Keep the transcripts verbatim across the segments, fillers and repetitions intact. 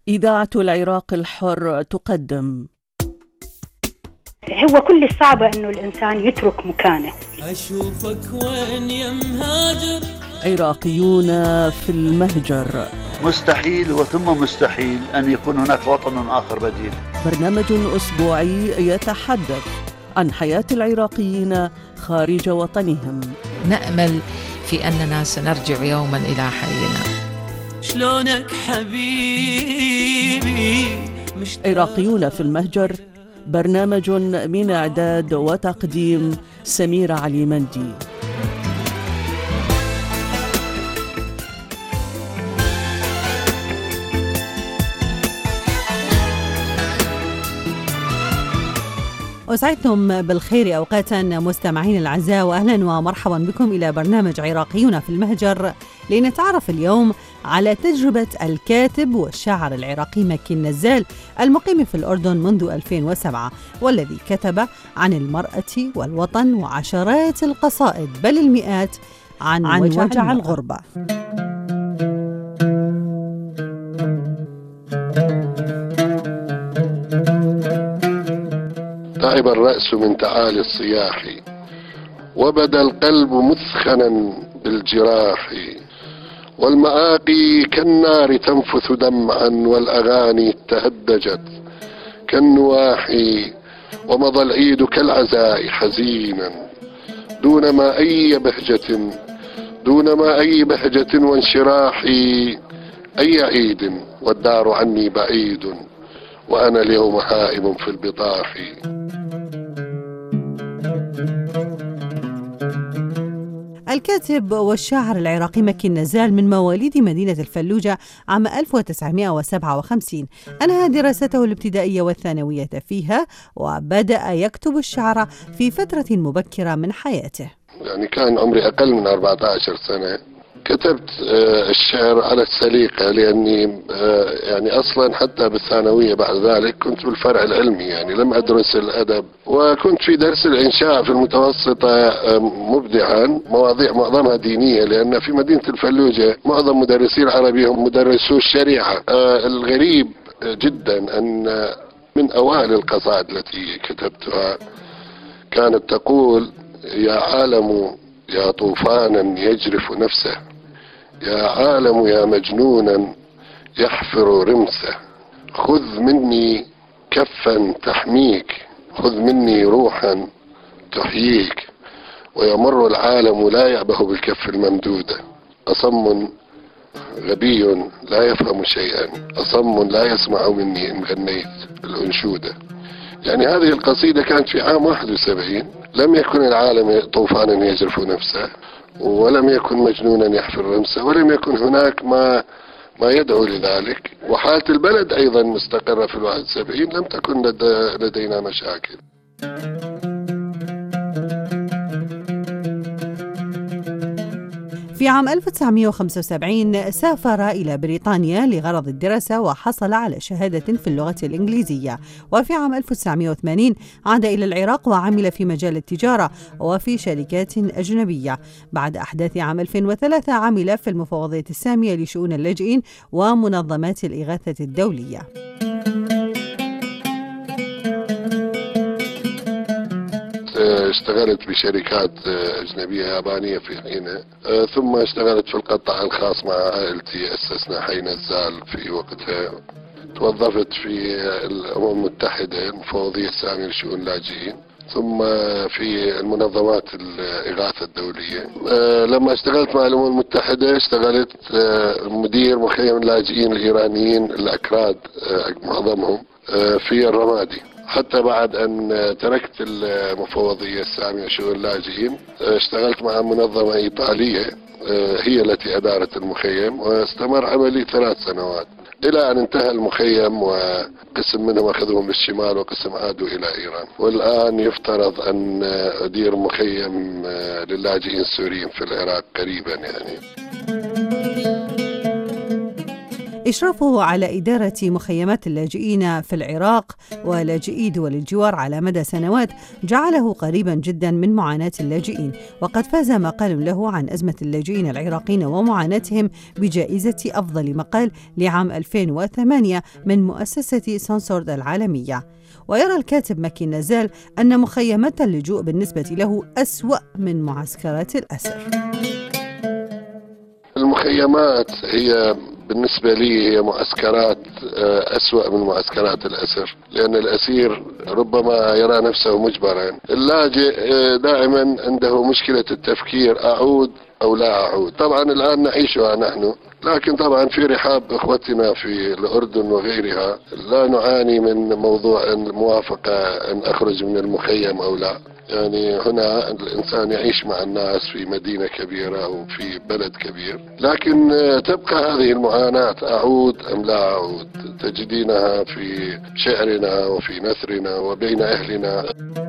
إذاعة العراق الحر تقدم. هو كل الصعب أنه الإنسان يترك مكانه. أشوفك وين يا مهاجر. عراقيون في المهجر. مستحيل وثم مستحيل أن يكون هناك وطن آخر بديل. برنامج أسبوعي يتحدث عن حياة العراقيين خارج وطنهم. نأمل في أننا سنرجع يوما إلى حينا. شلونك حبيبي؟ عراقيون في المهجر، برنامج من إعداد وتقديم سميرة علي مندي. أسعدتم بالخير أوقاتا مستمعين الأعزاء، وأهلا ومرحبا بكم إلى برنامج عراقيون في المهجر، لنتعرف اليوم على تجربة الكاتب والشاعر العراقي مكي النزال المقيم في الأردن منذ ألفين وسبعة، والذي كتب عن المرأة والوطن وعشرات القصائد بل المئات عن, عن وجع, وجع الغربة. تعب الرأس من تعالي الصياح، وبدا القلب مثخنا بالجراح، والمآقي كالنار تنفث دمعا، والأغاني تهدجت كالنواحي، ومضى العيد كالعزاء حزينا دون ما أي بهجة دون ما أي بهجة وانشراح. أي عيد والدار عني بعيد، وأنا اليوم هائم في البطاح. الكاتب والشاعر العراقي مكي النزال من مواليد مدينة الفلوجة عام ألف وتسعمائة وسبعة وخمسين، أنهى دراسته الابتدائية والثانوية فيها، وبدأ يكتب الشعر في فترة مبكرة من حياته. يعني كان عمري أقل من أربعة عشر سنة. كتبت الشعر على السليقة، لأني يعني أصلا حتى بالثانوية بعد ذلك كنت بالفرع العلمي، يعني لم أدرس الأدب، وكنت في درس الإنشاء في المتوسطة مبدعا، مواضيع معظمها دينية، لأن في مدينة الفلوجة معظم مدرسي العربي هم مدرسو الشريعة. الغريب جدا أن من أوائل القصائد التي كتبتها كانت تقول: يا عالم يا طوفانا يجرف نفسه، يا عالم يا مجنونا يحفر رمسه، خذ مني كفا تحميك، خذ مني روحا تحييك، ويمر العالم لا يأبه بالكف الممدودة، أصم غبي لا يفهم شيئا، أصم لا يسمع مني إن غنيت الأنشودة. يعني هذه القصيدة كانت في عام واحد وسبعين. لم يكن العالم طوفانا يجرف نفسه، ولم يكن مجنونا يحفر رمسه، ولم يكن هناك ما ما يدعو لذلك، وحالة البلد أيضا مستقرة في الواحد وسبعين، لم تكن لدينا مشاكل. في عام ألف وتسعمائة وخمسة وسبعين سافر إلى بريطانيا لغرض الدراسة، وحصل على شهادة في اللغة الإنجليزية. وفي عام ألف وتسعمائة وثمانين عاد إلى العراق وعمل في مجال التجارة وفي شركات أجنبية. بعد أحداث عام ألفين وثلاثة عمل في المفوضية السامية لشؤون اللاجئين ومنظمات الإغاثة الدولية. اشتغلت بشركات أجنبية يابانية في حينها، ثم اشتغلت في القطاع الخاص مع عائلتي، أسسنا حي نزال في وقتها. توظفت في الأمم المتحدة المفوضية السامية لشؤون اللاجئين، ثم في المنظمات الإغاثة الدولية. لما اشتغلت مع الأمم المتحدة اشتغلت مدير مخيم اللاجئين الإيرانيين الأكراد معظمهم في الرمادي، حتى بعد أن تركت المفوضية السامية لشؤون اللاجئين اشتغلت مع منظمة إيطالية هي التي أدارت المخيم، واستمر عملي ثلاث سنوات إلى أن انتهى المخيم، وقسم منهم أخذهم للشمال وقسم عادوا إلى إيران. والآن يفترض أن أدير مخيم للاجئين السوريين في العراق قريبا. يعني إشرافه على إدارة مخيمات اللاجئين في العراق ولاجئي دول الجوار على مدى سنوات جعله قريبا جدا من معاناة اللاجئين، وقد فاز مقال له عن أزمة اللاجئين العراقيين ومعاناتهم بجائزة أفضل مقال لعام ألفين وثمانية من مؤسسة سانسورد العالمية. ويرى الكاتب مكي النزال أن مخيمات اللجوء بالنسبة له أسوأ من معسكرات الأسر. المخيمات هي بالنسبة لي هي معسكرات أسوأ من معسكرات الأسر، لأن الأسير ربما يرى نفسه مجبرا. اللاجئ دائما عنده مشكلة التفكير، أعود أو لا أعود. طبعا الآن نعيشها نحن، لكن طبعا في رحاب إخوتنا في الأردن وغيرها لا نعاني من موضوع الموافقة أن أخرج من المخيم أو لا. يعني هنا الإنسان يعيش مع الناس في مدينة كبيرة أو في بلد كبير، لكن تبقى هذه المعاناة، أعود أم لا أعود، تجدينها في شعرنا وفي نثرنا وبين أهلنا.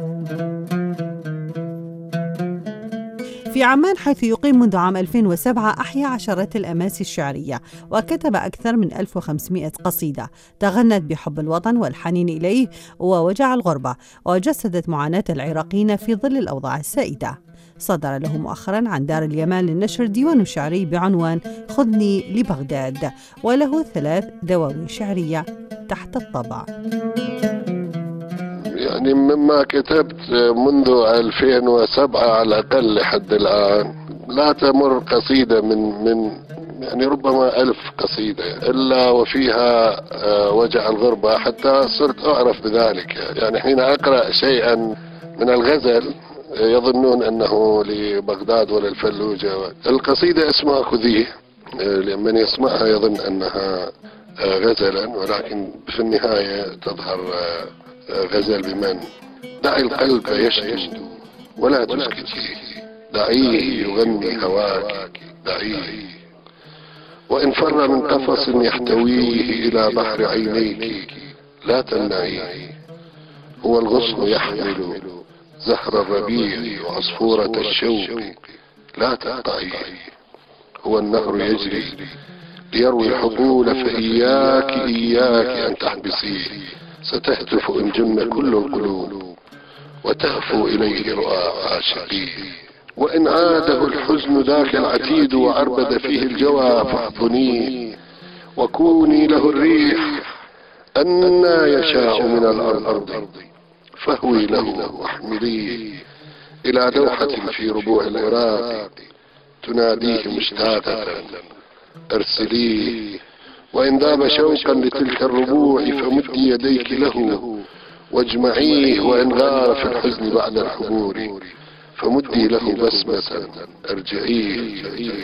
في عمان حيث يقيم منذ عام ألفين وسبعة أحيا عشرات الأماسي الشعرية، وكتب أكثر من ألف وخمسمائة قصيدة تغنت بحب الوطن والحنين إليه ووجع الغربة، وجسدت معاناة العراقيين في ظل الأوضاع السائدة. صدر له مؤخرا عن دار اليمان للنشر ديوان شعري بعنوان خذني لبغداد، وله ثلاث دواوين شعرية تحت الطبع. يعني مما كتبت منذ ألفين وسبعة على الأقل لحد الآن لا تمر قصيدة من من يعني ربما ألف قصيدة إلا وفيها وجع الغربة، حتى صرت أعرف بذلك. يعني حين أقرأ شيئا من الغزل يظنون أنه لبغداد ولا الفلوجة. القصيدة اسمها خذيه، لمن يسمعها يظن أنها غزلا، ولكن في النهاية تظهر غزل بمن دعي القلب يشدو ولا تسكتيه، دعيه يغني هواك، دعيه وإن فر من قفص يحتويه إلى بحر عينيك لا تمنعيه. هو الغصن يحمل زهر الربيع وعصفورة الشوق لا تقطعيه. هو النهر يجري ليروي الحقول فإياك إياك أن تحبسيه، ستهتف إن جن كل القلوب وتهفو إليه رؤى عاشقيه. وإن عاده الحزن ذاك العتيد وعربد فيه الجوى فاحضنيه، وكوني له الريح أنى يشاء من الأرض، فهوي له واحمليه إلى دوحة في ربوع العراق تناديه مشتاقة أرسليه. وإن ذاب شوقا لتلك الربوع فمدي يديك له واجمعيه، وإن غار في الحزن بعد الحبور فمدي له بسمة أرجعيه.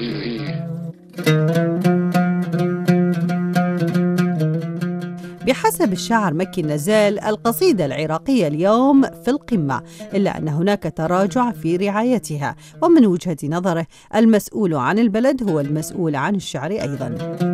بحسب الشاعر مكي النزال القصيدة العراقية اليوم في القمة، إلا أن هناك تراجع في رعايتها، ومن وجهة نظره المسؤول عن البلد هو المسؤول عن الشعر أيضا.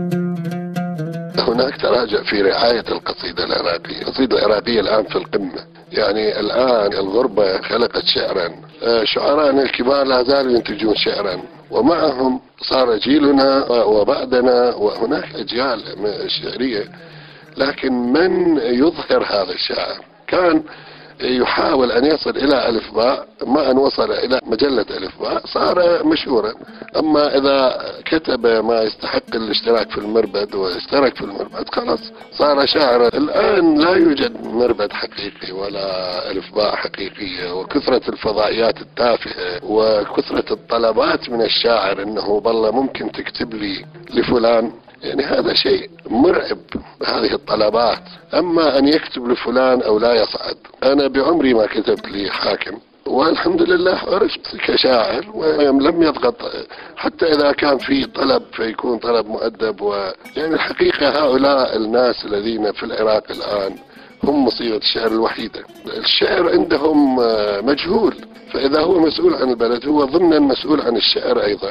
هناك تراجع في رعاية القصيدة العراقية. القصيدة العراقية الآن في القمة، يعني الآن الغربة خلقت شعرا، شعراءنا الكبار لا زالوا ينتجون شعرا، ومعهم صار جيلنا وبعدنا، وهناك أجيال شعرية، لكن من يظهر هذا الشعر؟ كان يحاول أن يصل إلى ألف باء، ما أن وصل إلى مجلة ألف باء صار مشهورا. أما إذا كتب ما يستحق الاشتراك في المربد واشترك في المربد خلاص صار شاعرا. الآن لا يوجد مربد حقيقي ولا ألف باء حقيقية، وكثرة الفضائيات التافهة وكثرة الطلبات من الشاعر أنه والله ممكن تكتب لي لفلان، يعني هذا شيء مرعب هذه الطلبات. أما أن يكتب لفلان أو لا يصعد. أنا بعمري ما كتبت لي حاكم، والحمد لله عرفت كشاعر ولم يضغط، حتى إذا كان في طلب فيكون طلب مؤدب. ويعني الحقيقة هؤلاء الناس الذين في العراق الآن هم مصيبة الشعر الوحيدة. الشعر عندهم مجهول، فإذا هو مسؤول عن البلد هو ضمن مسؤول عن الشعر أيضا.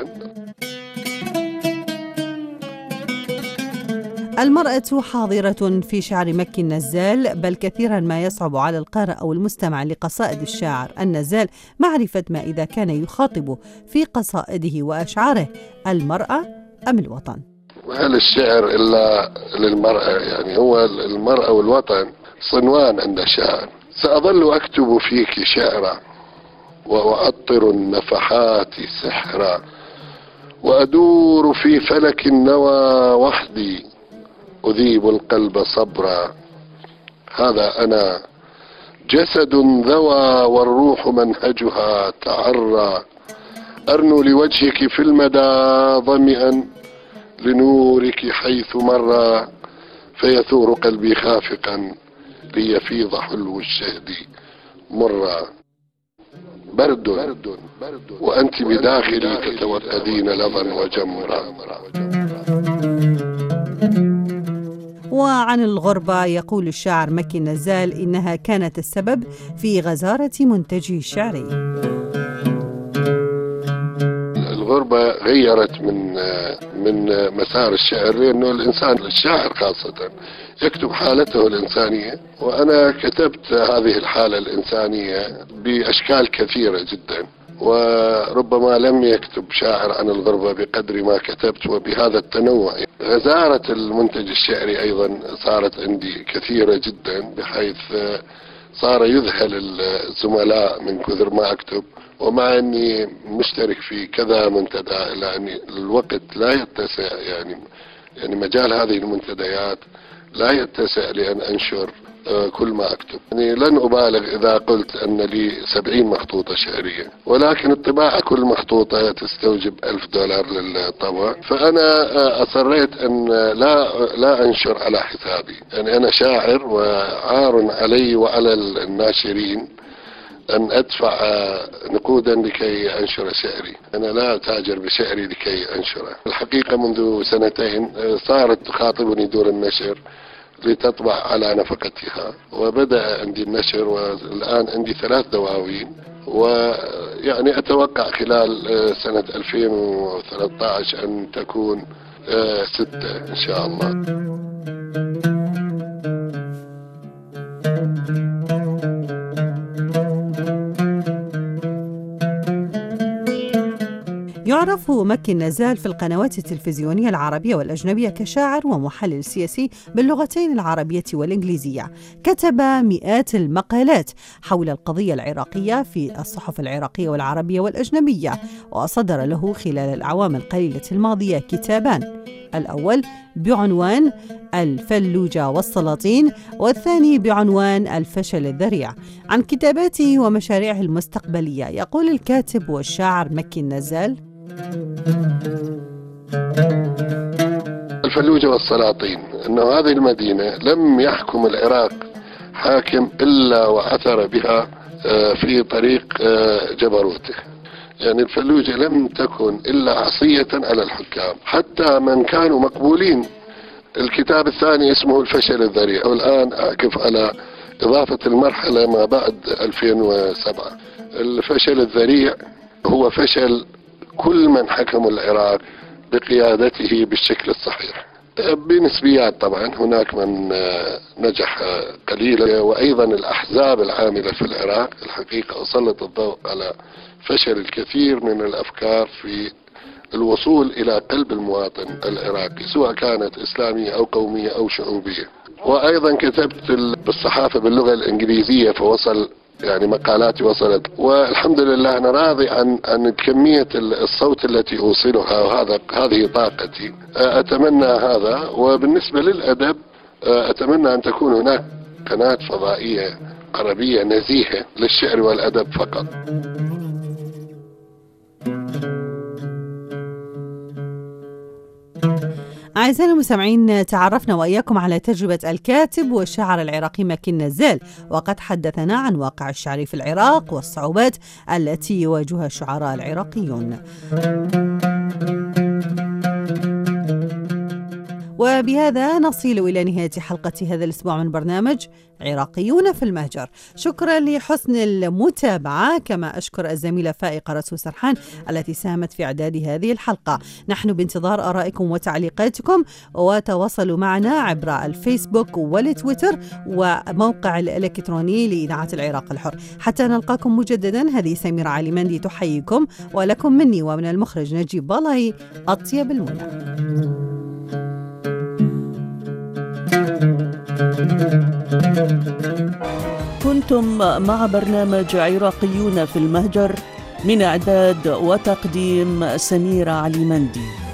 المرأة حاضرة في شعر مكي النزال، بل كثيرا ما يصعب على القارئ أو المستمع لقصائد الشاعر النزال معرفة ما إذا كان يخاطب في قصائده وأشعاره المرأة أم الوطن. هل الشعر إلا للمرأة؟ يعني هو المرأة والوطن صنوان عند الشاعر. سأظل أكتب فيك شعرا وأعطر النفحات سحرا، وأدور في فلك النوى وحدي أذيب القلب صبرا. هذا أنا جسد ذوى والروح منهجها تعرى، أرنو لوجهك في المدى ظمئا لنورك حيث مر، فيثور قلبي خافقا ليفيض حلو الشهد مرا. برد وأنت بداخلي تتوأدين لظا وجمرا. وعن الغربة يقول الشاعر مكي النزال إنها كانت السبب في غزارة منتجه الشعري. الغربة غيرت من من مسار الشعر، لأنه الإنسان الشاعر خاصة يكتب حالته الإنسانية، وأنا كتبت هذه الحالة الإنسانية بأشكال كثيرة جدا، وربما لم يكتب شاعر عن الغربة بقدر ما كتبت وبهذا التنوع. غزارة المنتج الشعري أيضا صارت عندي كثيرة جدا، بحيث صار يذهل الزملاء من كثر ما أكتب، ومع أني مشترك في كذا منتدى إلا أن الوقت لا يتسع، يعني يعني مجال هذه المنتديات لا يتسع لأن أنشر كل ما أكتب. يعني لن أبالغ إذا قلت أن لي سبعين مخطوطة شعرية، ولكن الطباعة كل مخطوطة تستوجب ألف دولار للطبع، فأنا أصريت أن لا لا أنشر على حسابي. يعني أنا شاعر وعار علي وعلى الناشرين أن أدفع نقودا لكي أنشر شعري. أنا لا أتاجر بشعري لكي أنشره. الحقيقة منذ سنتين صارت تخاطبني دور النشر لتطبع على نفقتها، وبدأ عندي النشر، والآن عندي ثلاث دواوين، ويعني أتوقع خلال سنة ألفين وثلاثة عشر أن تكون ستة إن شاء الله. يعرف مكي النزال في القنوات التلفزيونية العربية والأجنبية كشاعر ومحلل سياسي باللغتين العربية والإنجليزية. كتب مئات المقالات حول القضية العراقية في الصحف العراقية والعربية والأجنبية، وصدر له خلال الأعوام القليلة الماضية كتابان، الأول بعنوان الفلوجة والسلاطين، والثاني بعنوان الفشل الذريع. عن كتاباته ومشاريعه المستقبلية يقول الكاتب والشاعر مكي النزال: الفلوجة والسلاطين، أن هذه المدينة لم يحكم العراق حاكم إلا وعثر بها في طريق جبروته. يعني الفلوجة لم تكن إلا عصية على الحكام حتى من كانوا مقبولين. الكتاب الثاني اسمه الفشل الذريع، والآن أعكف على إضافة المرحلة ما بعد ألفين وسبعة. الفشل الذريع هو فشل كل من حكم العراق بقيادته بالشكل الصحيح، بنسبيات طبعا. هناك من نجح قليلا، وأيضا الأحزاب العاملة في العراق الحقيقة أسلط الضوء على فشل الكثير من الأفكار في الوصول إلى قلب المواطن العراقي، سواء كانت إسلامية أو قومية أو شعوبية. وأيضا كتبت بالصحافة باللغة الإنجليزية، فوصل يعني مقالاتي وصلت، والحمد لله أنا راضي عن عن كمية الصوت التي أوصلها، وهذا هذه طاقتي. أتمنى هذا. وبالنسبة للأدب أتمنى أن تكون هناك قناة فضائية عربية نزيهة للشعر والأدب فقط. أعزائنا المستمعين، تعرفنا وإياكم على تجربة الكاتب والشاعر العراقي مكي النزال، وقد حدثنا عن واقع الشعر في العراق والصعوبات التي يواجهها الشعراء العراقيون. وبهذا نصل إلى نهاية حلقة هذا الأسبوع من برنامج عراقيون في المهجر. شكرا لحسن المتابعة، كما أشكر الزميلة فائقة رسول سرحان التي ساهمت في إعداد هذه الحلقة. نحن بانتظار آرائكم وتعليقاتكم، وتواصلوا معنا عبر الفيسبوك والتويتر وموقع الإلكتروني لإذاعة العراق الحر. حتى نلقاكم مجددا، هذه سميرة عليمندي تحييكم، ولكم مني ومن المخرج نجيب بالاي أطيب المنى. كنتم مع برنامج عراقيون في المهجر، من إعداد وتقديم سميرة علي مندي.